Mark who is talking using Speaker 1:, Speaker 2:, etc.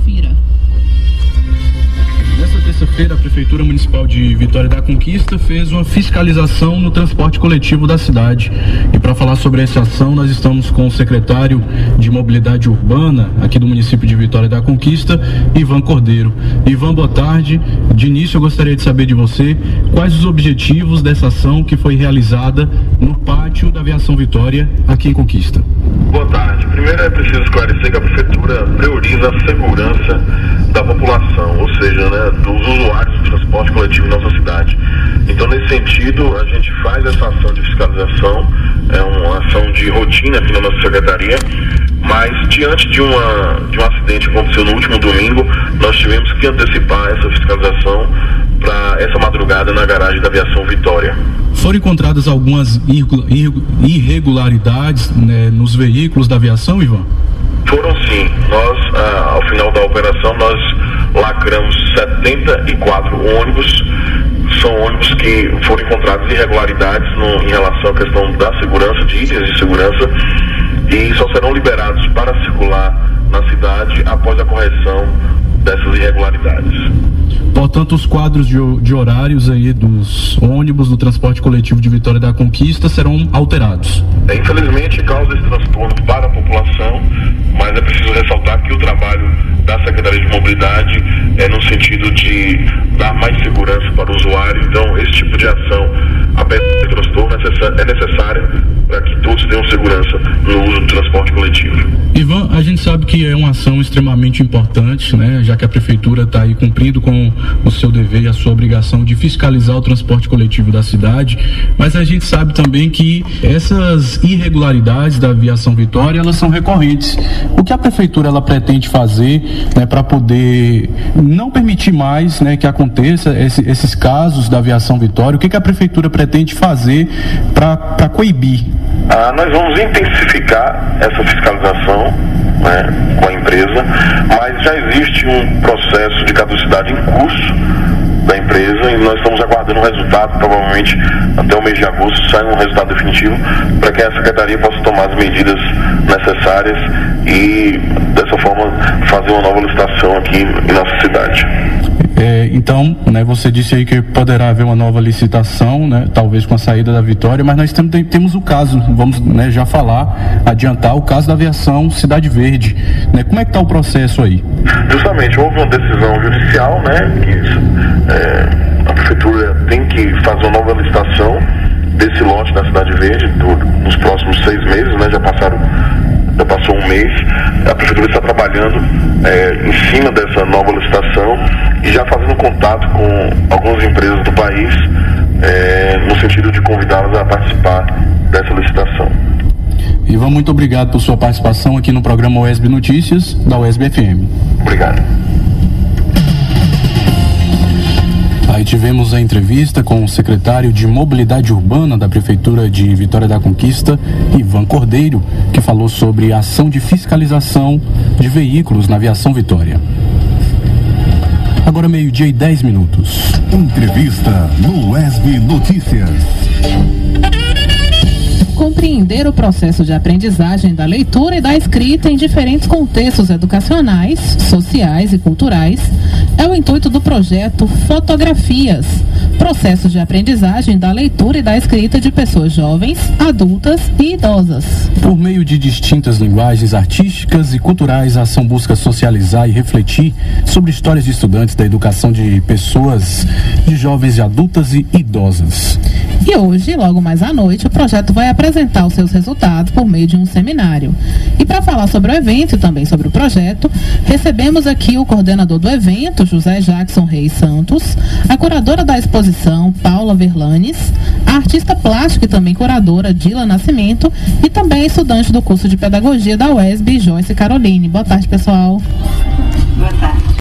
Speaker 1: Confira.
Speaker 2: Nesta terça-feira, a Prefeitura Municipal de Vitória da Conquista fez uma fiscalização no transporte coletivo da cidade. E para falar sobre essa ação, nós estamos com o secretário de Mobilidade Urbana aqui do município de Vitória da Conquista, Ivan Cordeiro. Ivan, boa tarde. De início, eu gostaria de saber de você quais os objetivos dessa ação que foi realizada no pátio da Aviação Vitória aqui em Conquista.
Speaker 3: Boa tarde. Primeiro é preciso esclarecer que a Prefeitura prioriza a segurança da população, ou seja, dos usuários do transporte coletivo em nossa cidade. Então, nesse sentido, a gente faz essa ação de fiscalização, é uma ação de rotina aqui na nossa secretaria, mas diante de um acidente que aconteceu no último domingo, nós tivemos que antecipar essa fiscalização para essa madrugada na garagem da Aviação Vitória.
Speaker 2: Foram encontradas algumas irregularidades, nos veículos da aviação, Ivan?
Speaker 3: Foram sim. Nós, ao final da operação, nós lacramos 74 ônibus. São ônibus que foram encontrados irregularidades em relação à questão da segurança, de itens de segurança, e só serão liberados para circular na cidade após a correção dessas irregularidades.
Speaker 2: Portanto, os quadros de horários aí dos ônibus do transporte coletivo de Vitória da Conquista serão alterados.
Speaker 3: Infelizmente, causa esse transtorno para a população, mas é preciso ressaltar que o trabalho da Secretaria de Mobilidade é no sentido de dar mais segurança para o usuário. Então, esse tipo de ação, apesar de transtorno, é necessária para que todos tenham segurança no uso do transporte coletivo.
Speaker 2: Ivan, a gente sabe que é uma ação extremamente importante, já que a Prefeitura está aí cumprindo com o seu dever e a sua obrigação de fiscalizar o transporte coletivo da cidade, mas a gente sabe também que essas irregularidades da Aviação Vitória, elas são recorrentes. O que a Prefeitura ela pretende fazer para poder não permitir mais que aconteça esses casos da Aviação Vitória? O que a Prefeitura pretende fazer para coibir?
Speaker 3: Nós vamos intensificar essa fiscalização com a empresa, mas já existe um processo de caducidade em curso da empresa e nós estamos aguardando um resultado, provavelmente até o mês de agosto sai um resultado definitivo para que a Secretaria possa tomar as medidas necessárias e dessa forma fazer uma nova licitação aqui em nossa cidade.
Speaker 2: Então, você disse aí que poderá haver uma nova licitação, talvez com a saída da Vitória, mas nós temos o caso, vamos já adiantar o caso da Aviação Cidade Verde. Como é que está o processo aí?
Speaker 3: Justamente, houve uma decisão judicial, que a Prefeitura tem que fazer uma nova licitação desse lote da Cidade Verde nos próximos 6 meses, já passou um mês. A Prefeitura está trabalhando em cima dessa nova licitação e já fazendo contato com algumas empresas do país no sentido de convidá-las a participar dessa licitação.
Speaker 2: Ivan, muito obrigado por sua participação aqui no programa UESB Notícias da UESB FM.
Speaker 3: Obrigado.
Speaker 2: Aí tivemos a entrevista com o secretário de Mobilidade Urbana da Prefeitura de Vitória da Conquista, Ivan Cordeiro, que falou sobre a ação de fiscalização de veículos na Aviação Vitória. Agora 12:10.
Speaker 4: Entrevista no UESB Notícias.
Speaker 1: Compreender o processo de aprendizagem da leitura e da escrita em diferentes contextos educacionais, sociais e culturais é o intuito do projeto Fotografias, processo de aprendizagem da leitura e da escrita de pessoas jovens, adultas e idosas.
Speaker 2: Por meio de distintas linguagens artísticas e culturais, a ação busca socializar e refletir sobre histórias de estudantes da educação de pessoas, de jovens e adultas e idosas.
Speaker 1: E hoje, logo mais à noite, o projeto vai apresentar os seus resultados por meio de um seminário. E para falar sobre o evento e também sobre o projeto, recebemos aqui o coordenador do evento, José Jackson Reis Santos, a curadora da exposição, Paula Verlanes, a artista plástica e também curadora, Dila Nascimento, e também a estudante do curso de Pedagogia da UESB, Joyce Caroline. Boa tarde, pessoal.
Speaker 5: Boa tarde.